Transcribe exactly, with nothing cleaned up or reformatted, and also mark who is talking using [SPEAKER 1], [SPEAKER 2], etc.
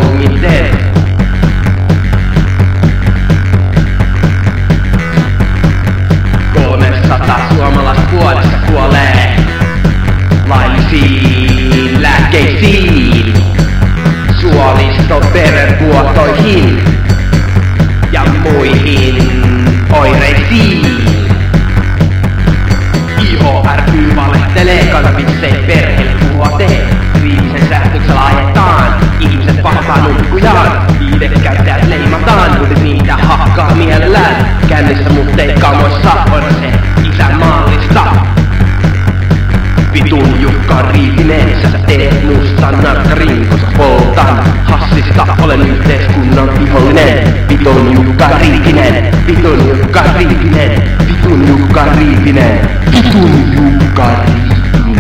[SPEAKER 1] miten? kolmesataa suomalaista vuodessa kuolee laillisiin lääkkeisiin, suolistoverenvuotoihin ja muihin oireisiin. I H R Y valehtelee, kannabiseen perheelle vuoteen. Kriittisen sähköksellä ajetaan ihmiset pahaan nukkujaan. Viidekäyttäjät leimataan, kun niitä hakkaa mielellään. Kännissä muttei kamoissa on se isänmaallista. Vitun Jukka Riipinen, sä teet musta narkkariin, koska poltan hassista. Olen yhteiskunnan vihollinen. Vitun Jukka Riipinen, vitun Jukka Riipinen, vitun Jukka Riipinen, vitun Jukka Riipinen.